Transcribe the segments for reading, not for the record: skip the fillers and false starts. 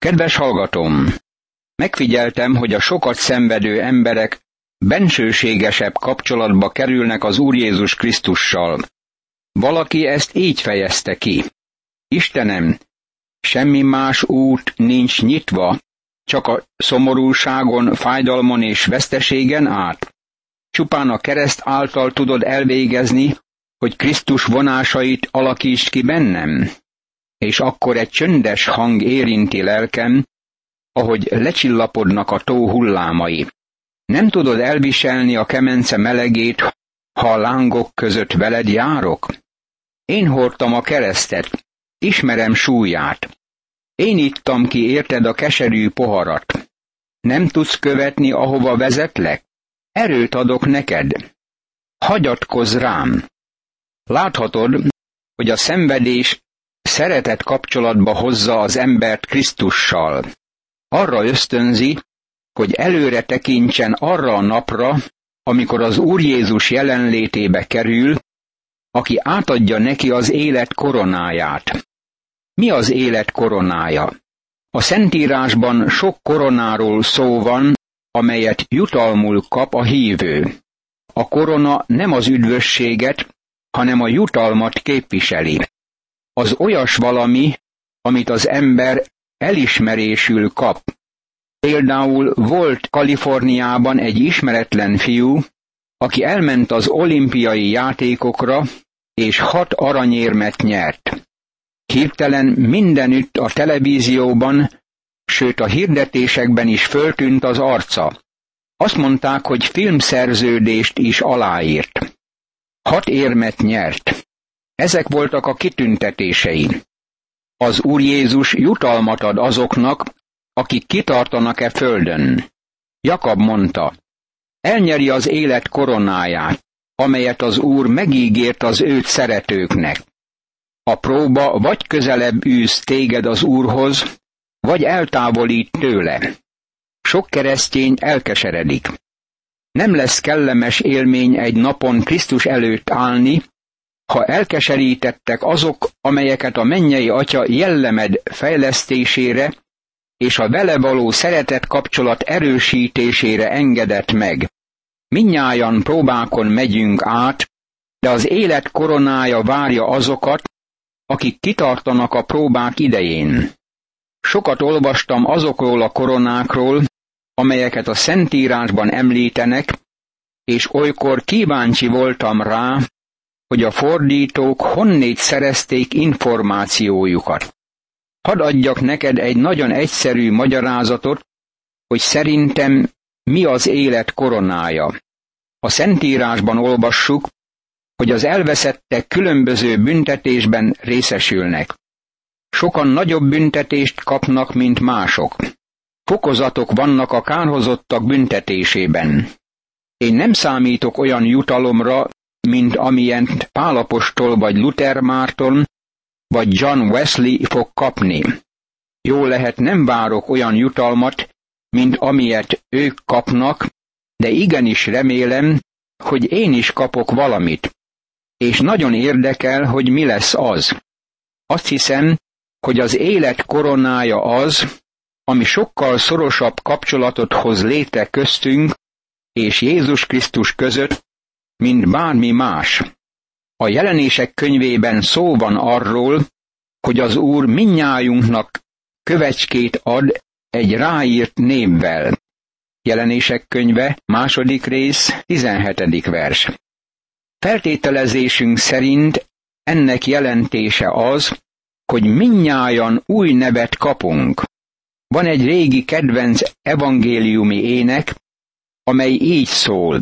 Kedves hallgatóm! Megfigyeltem, hogy a sokat szenvedő emberek bensőségesebb kapcsolatba kerülnek az Úr Jézus Krisztussal. Valaki ezt így fejezte ki: Istenem, semmi más út nincs nyitva, csak a szomorúságon, fájdalmon és veszteségen át. Csupán a kereszt által tudod elvégezni, hogy Krisztus vonásait alakítsd ki bennem. És akkor egy csöndes hang érinti lelkem, ahogy lecsillapodnak a tó hullámai. Nem tudod elviselni a kemence melegét, ha a lángok között veled járok? Én hordtam a keresztet, ismerem súlyát. Én ittam ki érted a keserű poharat. Nem tudsz követni, ahova vezetlek? Erőt adok neked. Hagyatkozz rám. Láthatod, hogy a szenvedés szeretet kapcsolatba hozza az embert Krisztussal. Arra ösztönzi, hogy előre tekintsen arra a napra, amikor az Úr Jézus jelenlétébe kerül, aki átadja neki az élet koronáját. Mi az élet koronája? A Szentírásban sok koronáról szó van, amelyet jutalmul kap a hívő. A korona nem az üdvösséget, hanem a jutalmat képviseli. Az olyas valami, amit az ember elismerésül kap. Például volt Kaliforniában egy ismeretlen fiú, aki elment az olimpiai játékokra, és 6 aranyérmet nyert. Hirtelen mindenütt a televízióban, sőt a hirdetésekben is föltűnt az arca. Azt mondták, hogy filmszerződést is aláírt. 6 érmet nyert. Ezek voltak a kitüntetései. Az Úr Jézus jutalmat ad azoknak, akik kitartanak földön. Jakab mondta: elnyeri az élet koronáját, amelyet az Úr megígért az őt szeretőknek. A próba vagy közelebb űz téged az Úrhoz, vagy eltávolít tőle. Sok keresztény elkeseredik. Nem lesz kellemes élmény egy napon Krisztus előtt állni, ha elkeserítettek azok, amelyeket a mennyei Atya jellemed fejlesztésére és a vele való szeretet kapcsolat erősítésére engedett meg. Mindnyájan próbákon megyünk át, de az élet koronája várja azokat, akik kitartanak a próbák idején. Sokat olvastam azokról a koronákról, amelyeket a Szentírásban említenek, és olykor kíváncsi voltam rá, hogy a fordítók honnét szerezték információjukat. Hadd adjak neked egy nagyon egyszerű magyarázatot, hogy szerintem mi az élet koronája. A Szentírásban olvassuk, hogy az elveszettek különböző büntetésben részesülnek. Sokan nagyobb büntetést kapnak, mint mások. Fokozatok vannak a kárhozottak büntetésében. Én nem számítok olyan jutalomra, mint amilyent Pál apostol vagy Luther Márton, vagy John Wesley fog kapni. Jó lehet, nem várok olyan jutalmat, mint amilyet ők kapnak, de igenis remélem, hogy én is kapok valamit. És nagyon érdekel, hogy mi lesz az. Azt hiszem, hogy az élet koronája az, ami sokkal szorosabb kapcsolatot hoz létre köztünk és Jézus Krisztus között, mint bármi más. A Jelenések könyvében szó van arról, hogy az Úr mindnyájunknak kövecskét ad egy ráírt névvel. Jelenések könyve, 2. rész, 17. vers. Feltételezésünk szerint ennek jelentése az, hogy mindnyájan új nevet kapunk. Van egy régi kedvenc evangéliumi ének, amely így szól: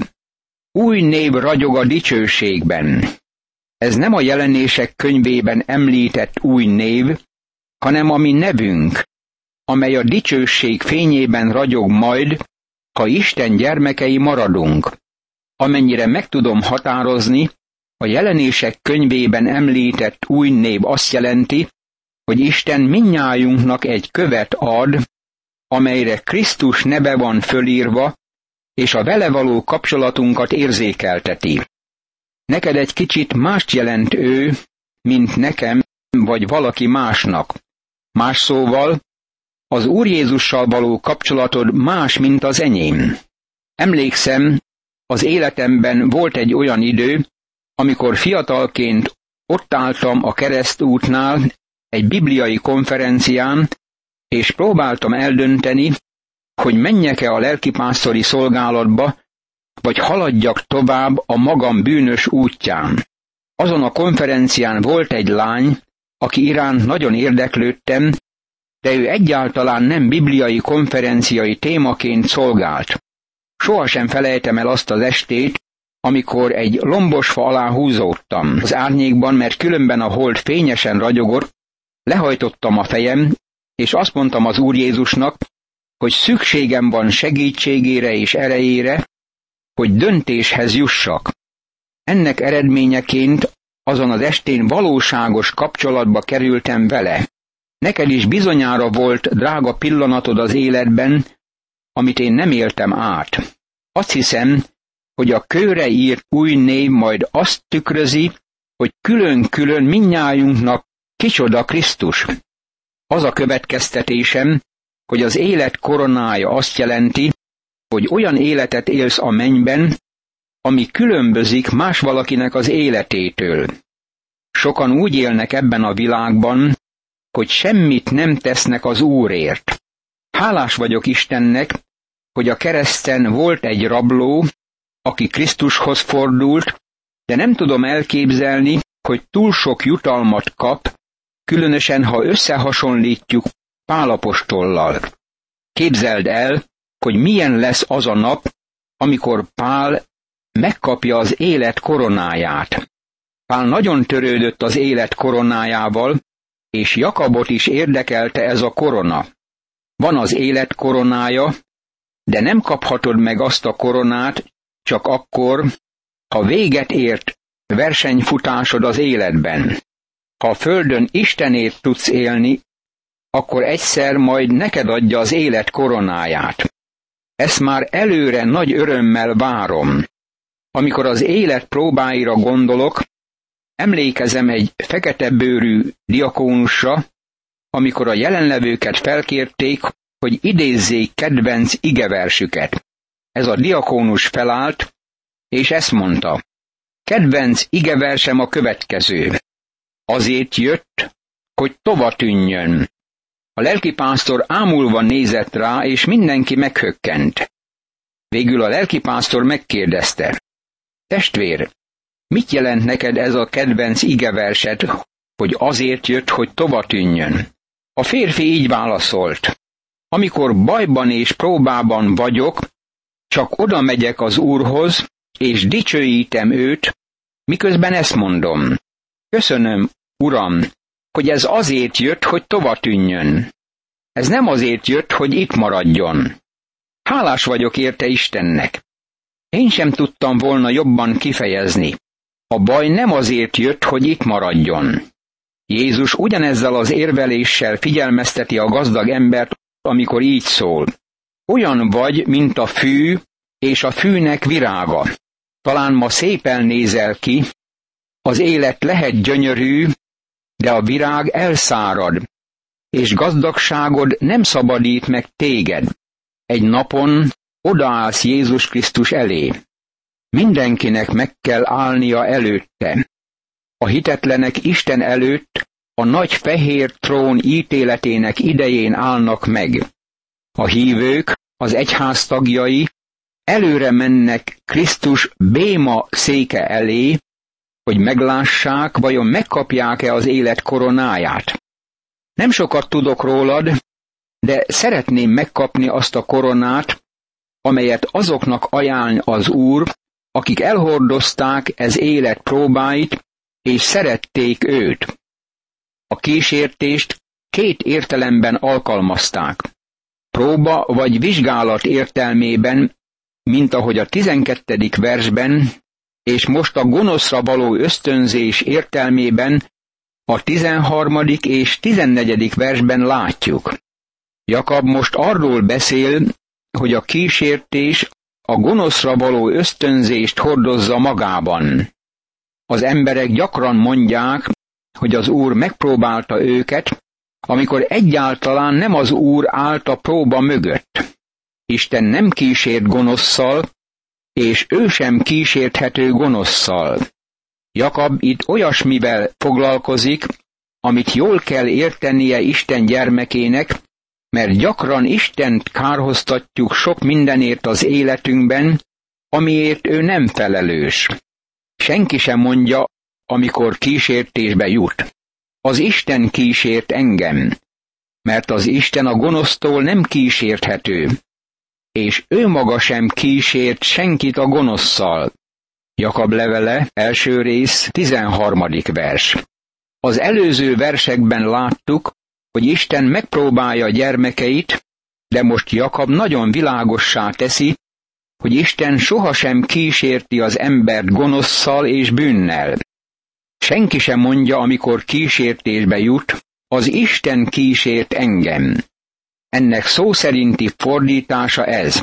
új név ragyog a dicsőségben. Ez nem a Jelenések könyvében említett új név, hanem a mi nevünk, amely a dicsőség fényében ragyog majd, ha Isten gyermekei maradunk. Amennyire meg tudom határozni, a Jelenések könyvében említett új név azt jelenti, hogy Isten mindnyájunknak egy követ ad, amelyre Krisztus neve van fölírva, és a vele való kapcsolatunkat érzékelteti. Neked egy kicsit mást jelent ő, mint nekem, vagy valaki másnak. Más szóval, Az Úr Jézussal való kapcsolatod más, mint az enyém. Emlékszem, az életemben volt egy olyan idő, amikor fiatalként ott álltam a keresztútnál, egy bibliai konferencián, és próbáltam eldönteni, hogy menjek-e a lelkipásztori szolgálatba, vagy haladjak tovább a magam bűnös útján. Azon a konferencián volt egy lány, aki iránt nagyon érdeklődtem, de ő egyáltalán nem bibliai konferenciai témaként szolgált. Sohasem felejtem el azt az estét, amikor egy lombosfa alá húzódtam az árnyékban, mert különben a hold fényesen ragyogott, lehajtottam a fejem, és azt mondtam az Úr Jézusnak, hogy szükségem van segítségére és erejére, hogy döntéshez jussak. Ennek eredményeként azon az estén valóságos kapcsolatba kerültem vele. Neked is bizonyára volt drága pillanatod az életben, amit én nem éltem át. Azt hiszem, hogy a kőre írt új név majd azt tükrözi, hogy külön-külön mindnyájunknak kicsoda Krisztus. Az a következtetésem, hogy az élet koronája azt jelenti, hogy olyan életet élsz a mennyben, ami különbözik más valakinek az életétől. Sokan úgy élnek ebben a világban, hogy semmit nem tesznek az Úrért. Hálás vagyok Istennek, hogy a kereszten volt egy rabló, aki Krisztushoz fordult, de nem tudom elképzelni, hogy túl sok jutalmat kap, különösen ha összehasonlítjuk Pál apostollal. Képzeld el, hogy milyen lesz az a nap, amikor Pál megkapja az élet koronáját. Pál nagyon törődött az élet koronájával, és Jakabot is érdekelte ez a korona. Van az élet koronája, de nem kaphatod meg azt a koronát csak akkor, ha véget ért versenyfutásod az életben. Ha a földön Istenért tudsz élni, akkor egyszer majd neked adja az élet koronáját. Ezt már előre nagy örömmel várom. Amikor az élet próbáira gondolok, emlékezem egy fekete bőrű diakónusra, amikor a jelenlevőket felkérték, hogy idézzék kedvenc igeversüket. Ez a diakónus felállt, és ezt mondta: kedvenc igeversem a következő. Azért jött, hogy tova tűnjön. A lelkipásztor ámulva nézett rá, és mindenki meghökkent. Végül a lelkipásztor megkérdezte: testvér, mit jelent neked ez a kedvenc igeverset, hogy azért jött, hogy tova tűnjön? A férfi így válaszolt: amikor bajban és próbában vagyok, csak oda megyek az Úrhoz, és dicsőítem őt, miközben ezt mondom: köszönöm, Uram, hogy ez azért jött, hogy tova tűnjön. Ez nem azért jött, hogy itt maradjon. Hálás vagyok érte Istennek. Én sem tudtam volna jobban kifejezni. A baj nem azért jött, hogy itt maradjon. Jézus ugyanezzel az érveléssel figyelmezteti a gazdag embert, amikor így szól: olyan vagy, mint a fű, és a fűnek virága. Talán ma szépen nézel ki, az élet lehet gyönyörű, de a virág elszárad, és gazdagságod nem szabadít meg téged. Egy napon odaállsz Jézus Krisztus elé. Mindenkinek meg kell állnia előtte. A hitetlenek Isten előtt a nagy fehér trón ítéletének idején állnak meg. A hívők, az egyház tagjai előre mennek Krisztus béma széke elé, hogy meglássák, vajon megkapják-e az élet koronáját. Nem sokat tudok rólad, de szeretném megkapni azt a koronát, amelyet azoknak ajánl az Úr, akik elhordozták ez élet próbáit, és szerették őt. A kísértést két értelemben alkalmazták. Próba vagy vizsgálat értelmében, mint ahogy a 12. versben, és most a gonoszra való ösztönzés értelmében a 13. és 14. versben látjuk. Jakab most arról beszél, hogy a kísértés a gonoszra való ösztönzést hordozza magában. Az emberek gyakran mondják, hogy az Úr megpróbálta őket, amikor egyáltalán nem az Úr állt a próba mögött. Isten nem kísért gonosszal, és ő sem kísérthető gonosszal. Jakab itt olyasmivel foglalkozik, amit jól kell értenie Isten gyermekének, mert gyakran Istent kárhoztatjuk sok mindenért az életünkben, amiért ő nem felelős. Senki sem mondja, amikor kísértésbe jut. Az Isten kísért engem, mert az Isten a gonosztól nem kísérthető, és ő maga sem kísért senkit a gonosszal. Jakab levele, első rész, 13. vers. Az előző versekben láttuk, hogy Isten megpróbálja a gyermekeit, de most Jakab nagyon világossá teszi, hogy Isten sohasem kísérti az embert gonosszal és bűnnel. Senki sem mondja, amikor kísértésbe jut, az Isten kísért engem. Ennek szó szerinti fordítása ez.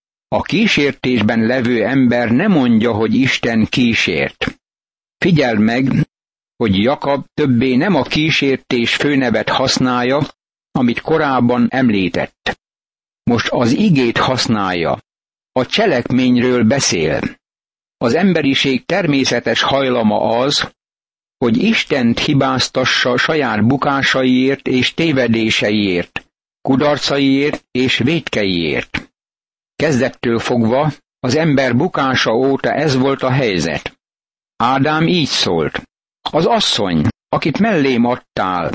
A kísértésben levő ember nem mondja, hogy Isten kísért. Figyeld meg, hogy Jakab többé nem a kísértés főnevet használja, amit korábban említett. Most az igét használja, a cselekményről beszél. Az emberiség természetes hajlama az, hogy Istent hibáztassa saját bukásaiért és tévedéseiért, kudarcaiért és vétkeiért. Kezdettől fogva az ember bukása óta ez volt a helyzet. Ádám így szólt. Az asszony, akit mellém adtál,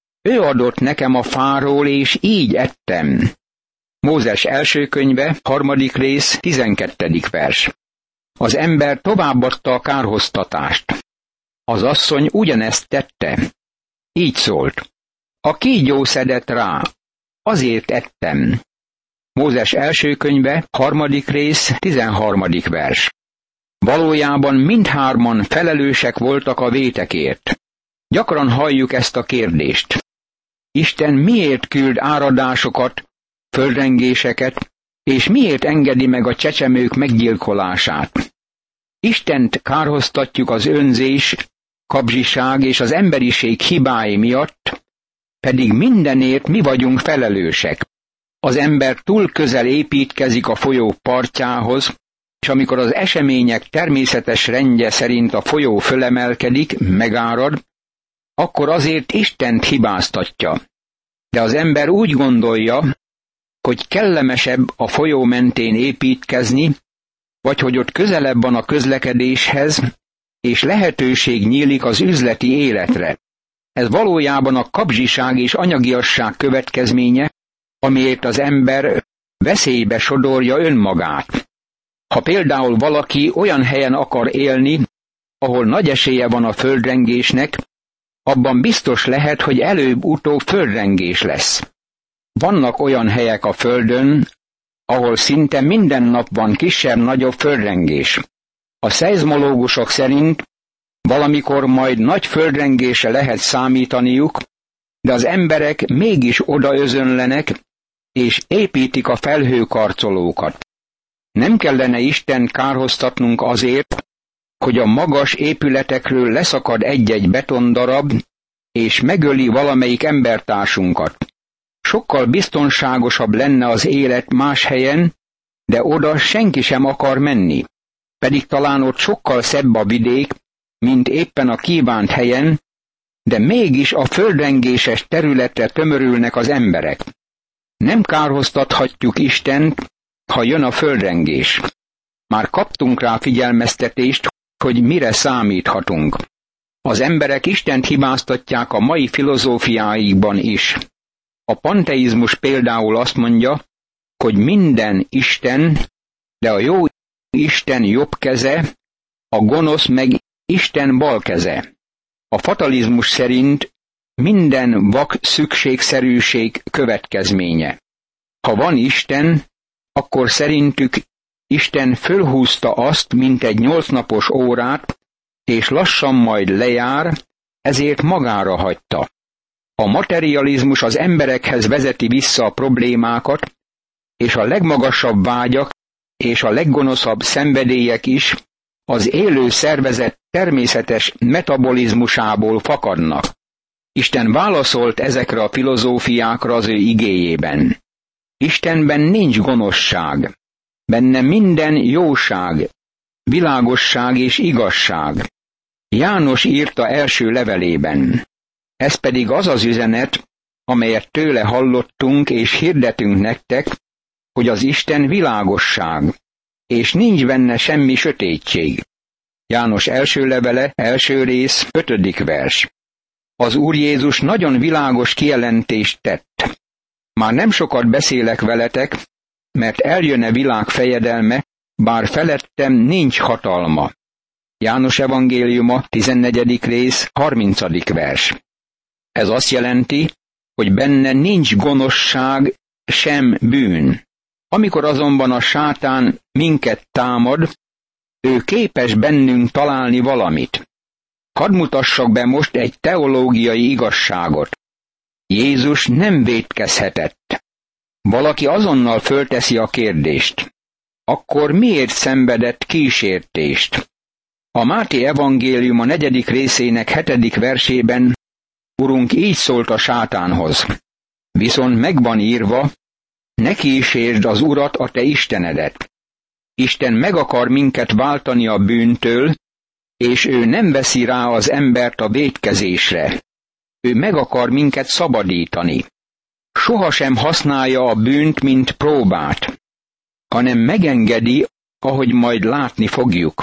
ő adott nekem a fáról, és így ettem. Mózes első könyve, 3. rész, 12. vers. Az ember továbbadta a kárhoztatást. Az asszony ugyanezt tette. Így szólt. A kígyó szedett rá, azért ettem. Mózes első könyve, 3. rész, 13. vers. Valójában mindhárman felelősek voltak a vétekért. Gyakran halljuk ezt a kérdést. Isten miért küld áradásokat, földrengéseket, és miért engedi meg a csecsemők meggyilkolását? Istent kárhoztatjuk az önzés, kapzsiság és az emberiség hibái miatt, pedig mindenért mi vagyunk felelősek. Az ember túl közel építkezik a folyó partjához, és amikor az események természetes rendje szerint a folyó fölemelkedik, megárad, akkor azért Istent hibáztatja. De az ember úgy gondolja, hogy kellemesebb a folyó mentén építkezni, vagy hogy ott közelebb van a közlekedéshez, és lehetőség nyílik az üzleti életre. Ez valójában a kapzsiság és anyagiasság következménye, amiért az ember veszélybe sodorja önmagát. Ha például valaki olyan helyen akar élni, ahol nagy esélye van a földrengésnek, abban biztos lehet, hogy előbb-utóbb földrengés lesz. Vannak olyan helyek a földön, ahol szinte minden nap van kisebb-nagyobb földrengés. A szeizmológusok szerint valamikor majd nagy földrengésre lehet számítaniuk, de az emberek mégis odaözönlenek, és építik a felhőkarcolókat. Nem kellene Istent kárhoztatnunk azért, hogy a magas épületekről leszakad egy-egy betondarab, és megöli valamelyik embertársunkat. Sokkal biztonságosabb lenne az élet más helyen, de oda senki sem akar menni. Pedig talán ott sokkal szebb a vidék, mint éppen a kívánt helyen, de mégis a földrengéses területre tömörülnek az emberek. Nem kárhoztathatjuk Istent, ha jön a földrengés. Már kaptunk rá figyelmeztetést, hogy mire számíthatunk. Az emberek Istent hibáztatják a mai filozófiáikban is. A panteizmus például azt mondja, hogy minden Isten, de a jó Isten jobb keze, a gonosz meg Isten bal keze. A fatalizmus szerint minden vak szükségszerűség következménye. Ha van Isten, akkor szerintük Isten fölhúzta azt, mint egy 8 napos órát, és lassan majd lejár, ezért magára hagyta. A materializmus az emberekhez vezeti vissza a problémákat, és a legmagasabb vágyak és a leggonoszabb szenvedélyek is az élő szervezet természetes metabolizmusából fakadnak. Isten válaszolt ezekre a filozófiákra az ő igéjében. Istenben nincs gonoszság, benne minden jóság, világosság és igazság. János írta első levelében. Ez pedig az az üzenet, amelyet tőle hallottunk és hirdetünk nektek, hogy az Isten világosság, és nincs benne semmi sötétség. János első levele, első rész, 5. vers. Az Úr Jézus nagyon világos kijelentést tett. Már nem sokat beszélek veletek, mert eljön-e világ fejedelme, bár felettem nincs hatalma. János evangéliuma, 14. rész, 30. vers. Ez azt jelenti, hogy benne nincs gonoszság, sem bűn. Amikor azonban a sátán minket támad, ő képes bennünk találni valamit. Hadd mutassak be most egy teológiai igazságot. Jézus nem vétkezhetett. Valaki azonnal fölteszi a kérdést. Akkor miért szenvedett kísértést? A Máté evangéliuma 4. részének 7. versében Urunk így szólt a sátánhoz. Viszont megvan írva, ne kísérd az Urat, a te Istenedet. Isten meg akar minket váltani a bűntől, és ő nem veszi rá az embert a vétkezésre. Ő meg akar minket szabadítani. Sohasem használja a bűnt, mint próbát, hanem megengedi, ahogy majd látni fogjuk.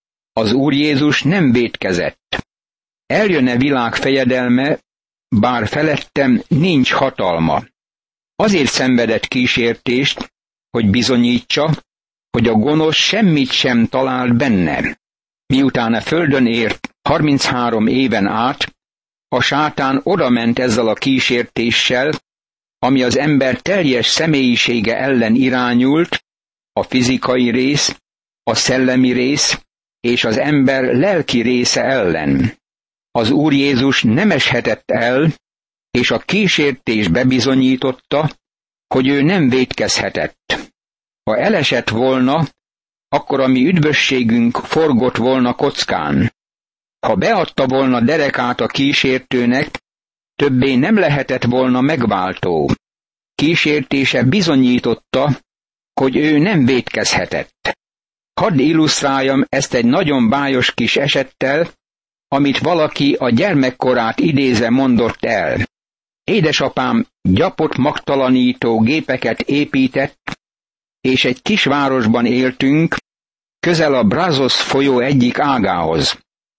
Az Úr Jézus nem vétkezett. Eljön-e világ fejedelme, bár felettem nincs hatalma. Azért szenvedett kísértést, hogy bizonyítsa, hogy a gonosz semmit sem talált benne. Miután a földön ért 33 éven át, a sátán odament ezzel a kísértéssel, ami az ember teljes személyisége ellen irányult, a fizikai rész, a szellemi rész és az ember lelki része ellen. Az Úr Jézus nem eshetett el, és a kísértés bebizonyította, hogy ő nem vétkezhetett. Ha elesett volna, akkor a mi üdvösségünk forgott volna kockán. Ha beadta volna derekát a kísértőnek, többé nem lehetett volna megváltó. Kísértése bizonyította, hogy ő nem vétkezhetett. Hadd illusztráljam ezt egy nagyon bájos kis esettel, amit valaki a gyermekkorát idézve mondott el. Édesapám gyapot magtalanító gépeket épített, és egy kisvárosban éltünk, közel a Brazos folyó egyik ágához.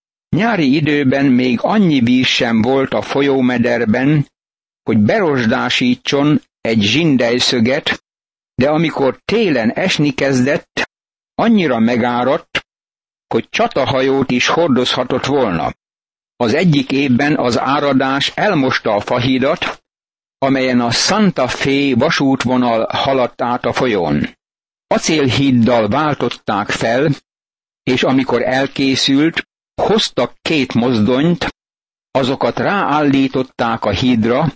Nyári időben még annyi víz sem volt a folyómederben, hogy berosdásítson egy zsindelyszöget, de amikor télen esni kezdett, annyira megáradt, hogy csatahajót is hordozhatott volna. Az egyik évben az áradás elmosta a fahidat, amelyen a Santa Fe vasútvonal haladt át a folyón. Acélhíddal váltották fel, és amikor elkészült, hoztak 2 mozdonyt, azokat ráállították a hídra,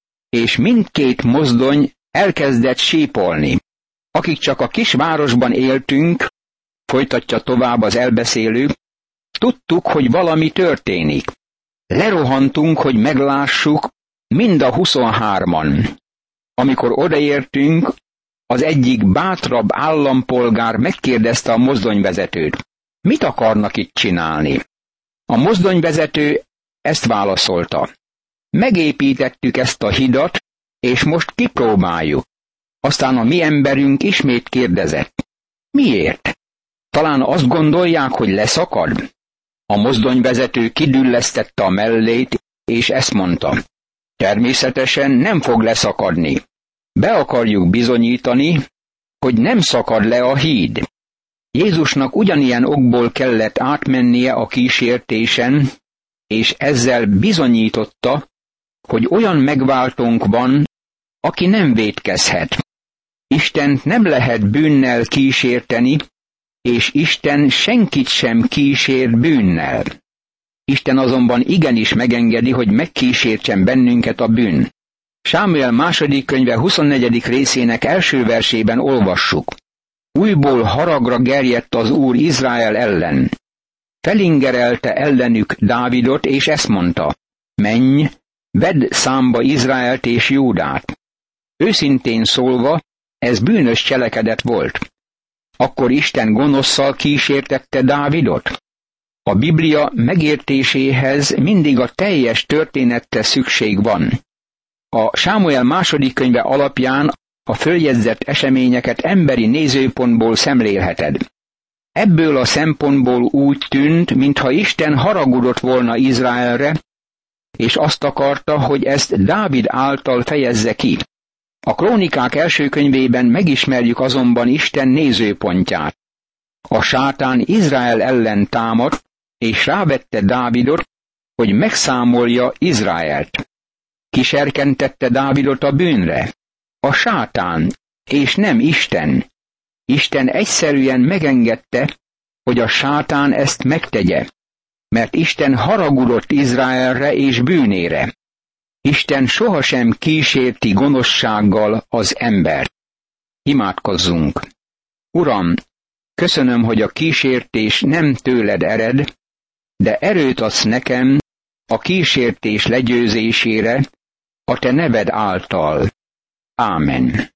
és mindkét mozdony elkezdett sípolni. Akik csak a kisvárosban éltünk, folytatja tovább az elbeszélő, tudtuk, hogy valami történik. Lerohantunk, hogy meglássuk, mind a 23-an. Amikor odaértünk, az egyik bátrabb állampolgár megkérdezte a mozdonyvezetőt, mit akarnak itt csinálni. A mozdonyvezető ezt válaszolta. Megépítettük ezt a hidat, és most kipróbáljuk. Aztán a mi emberünk ismét kérdezett. Miért? Talán azt gondolják, hogy leszakad? A mozdonyvezető kidüllesztette a mellét, és ezt mondta. Természetesen nem fog leszakadni. Be akarjuk bizonyítani, hogy nem szakad le a híd. Jézusnak ugyanilyen okból kellett átmennie a kísértésen, és ezzel bizonyította, hogy olyan megváltónk van, aki nem vétkezhet. Istent nem lehet bűnnel kísérteni, és Isten senkit sem kísér bűnnel. Isten azonban igenis megengedi, hogy megkísértsen bennünket a bűn. Sámuel második könyve 24. részének első versében olvassuk. Újból haragra gerjedt az Úr Izrael ellen. Felingerelte ellenük Dávidot, és ezt mondta. Menj, vedd számba Izraelt és Júdát. Őszintén szólva, ez bűnös cselekedet volt. Akkor Isten gonoszszal kísértette Dávidot? A Biblia megértéséhez mindig a teljes történetre szükség van. A Sámuel második könyve alapján a följegyzett eseményeket emberi nézőpontból szemlélheted. Ebből a szempontból úgy tűnt, mintha Isten haragudott volna Izraelre, és azt akarta, hogy ezt Dávid által fejezze ki. A Krónikák első könyvében megismerjük azonban Isten nézőpontját. A sátán Izrael ellen támadt, és rávette Dávidot, hogy megszámolja Izraelt. Ki serkentette Dávidot a bűnre? A sátán, és nem Isten. Isten egyszerűen megengedte, hogy a sátán ezt megtegye, mert Isten haragudott Izraelre és bűnére. Isten sohasem kísérti gonoszsággal az embert. Imádkozzunk! Uram, köszönöm, hogy a kísértés nem tőled ered, de erőt adsz nekem a kísértés legyőzésére a te neved által. Ámen.